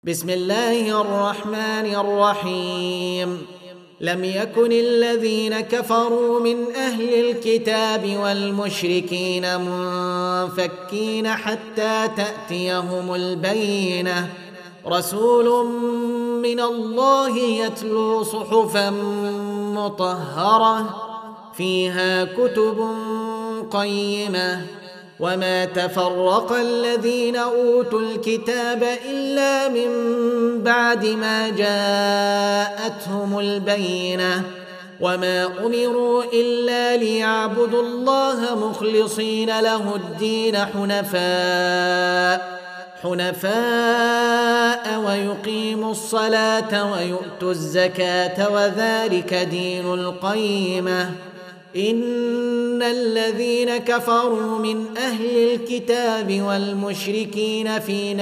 بسم الله الرحمن الرحيم. لم يكن الذين كفروا من أهل الكتاب والمشركين منفكين حتى تأتيهم البينة، رسول من الله يتلو صحفا مطهرة فيها كتب قيمة. وما تفرق الذين أوتوا الكتاب إلا من بعد ما جاءتهم البينة، وما أمروا إلا ليعبدوا الله مخلصين له الدين حنفاء ويقيموا الصلاة ويؤتوا الزكاة وذلك دين القيمة. إن الذين كفروا من أهل الكتاب والمشركين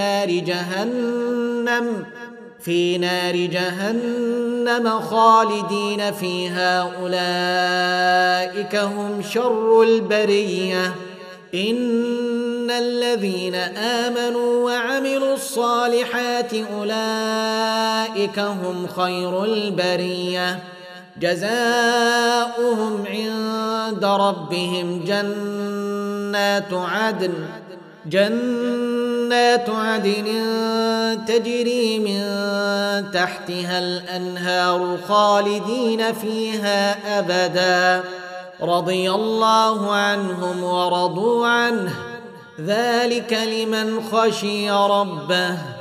في نار جهنم خالدين فيها، أولئك هم شر البرية. إن الذين آمنوا وعملوا الصالحات أولئك هم خير البرية، جزاؤهم عند ربهم جنات عدن تجري من تحتها الأنهار خالدين فيها أبدا، رضي الله عنهم ورضوا عنه، ذلك لمن خشي ربه.